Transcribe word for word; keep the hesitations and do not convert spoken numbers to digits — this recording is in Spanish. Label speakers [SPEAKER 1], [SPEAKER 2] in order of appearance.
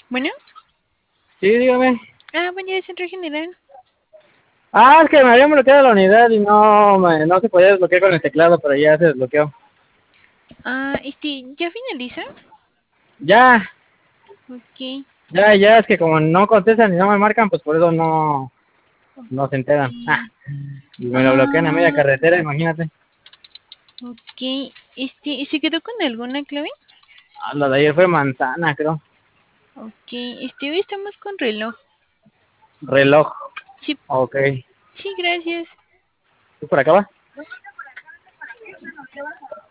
[SPEAKER 1] Bueno,
[SPEAKER 2] Sí, dígame.
[SPEAKER 1] ah, buen día, Centro General.
[SPEAKER 2] Ah, es que me habían bloqueado la unidad y no, me- no se podía desbloquear con el teclado, pero ya se desbloqueó.
[SPEAKER 1] Ah, este, ¿ya finaliza?
[SPEAKER 2] Ya,
[SPEAKER 1] Ok.
[SPEAKER 2] ya, ya, es que como no contestan y no me marcan, pues por eso no, no se enteran. Ah,
[SPEAKER 1] Ok.
[SPEAKER 2] y me lo bloquean a media
[SPEAKER 1] Ah,
[SPEAKER 2] carretera, imagínate.
[SPEAKER 1] ok. Este, ¿y se quedó con alguna clave?
[SPEAKER 2] Ah, la de ayer fue manzana, creo.
[SPEAKER 1] Ok, este, hoy estamos con reloj.
[SPEAKER 2] Reloj,
[SPEAKER 1] Sí,
[SPEAKER 2] ok.
[SPEAKER 1] sí, gracias.
[SPEAKER 2] ¿Tú por acá vas?